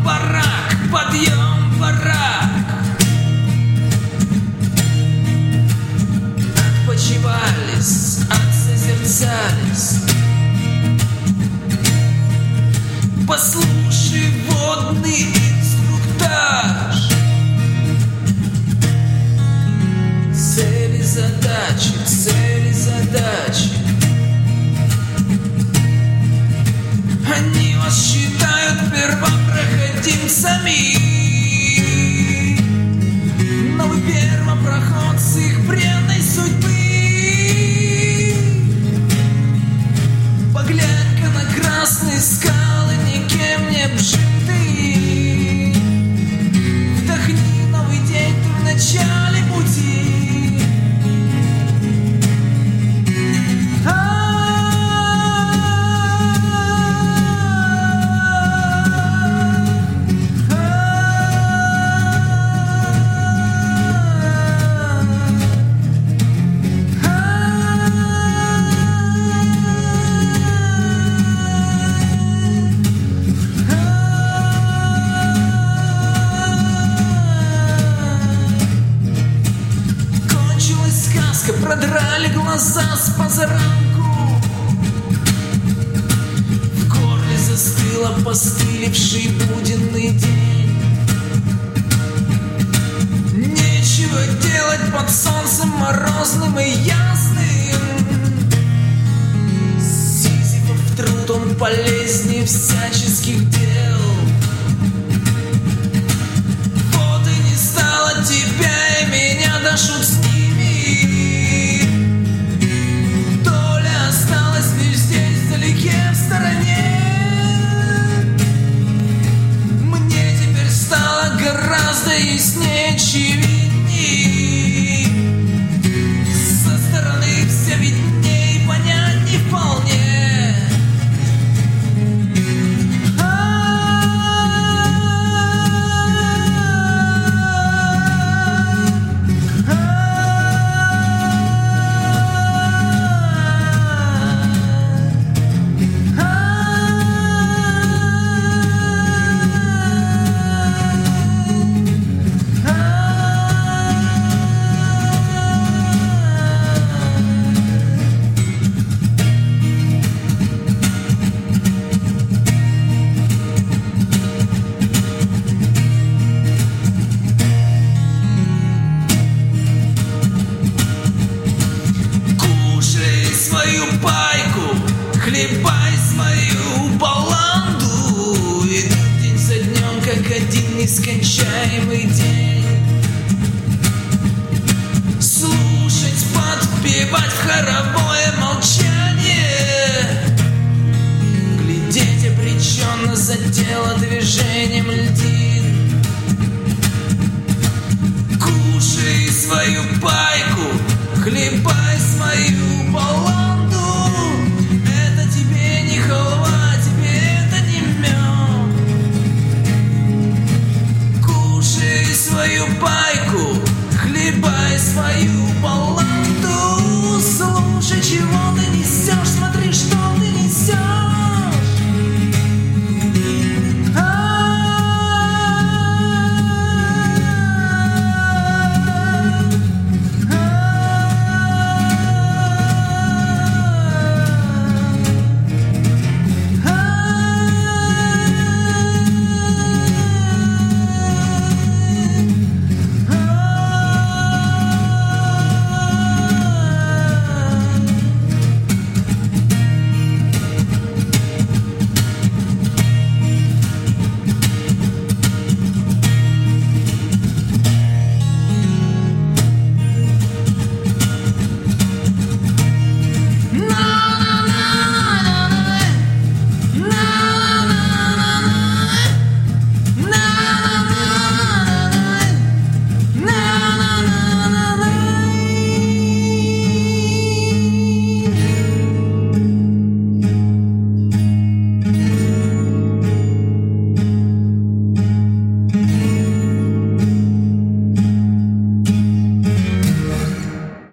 барак, подъем, барак. Отпочивались, отсозерцались. Послушай водный инструктаж. Цели, задачи, цели, задачи. Они вас считают первопроходимцами, но вы первопроходцы их бренной судьбы. Поглянь-ка на красные скалы, никем не обжитые. Вдохни новый день, ты в начале пути. Продрали глаза с позаранку. В горле застыл опостылевший буденный день. Нечего делать под солнцем морозным и ясным. Сизифов труд, он полезнее всяческих дел. Вот и не стало тебя и меня до шут с ними. В стороне. Мне теперь стало гораздо яснее, очевидней. Со стороны все видней, понять не вполне. Хлебай свою баланду. Идут день за днем, как один нескончаемый день. Слушать, подпевать в хоровое молчание. Глядеть обреченно за тело движением льдин. Кушай свою пайку, хлебай свою баланду. Халва, тебе это не мед. Кушай свою пайку, хлебай свою баланду. Слушай, чего ты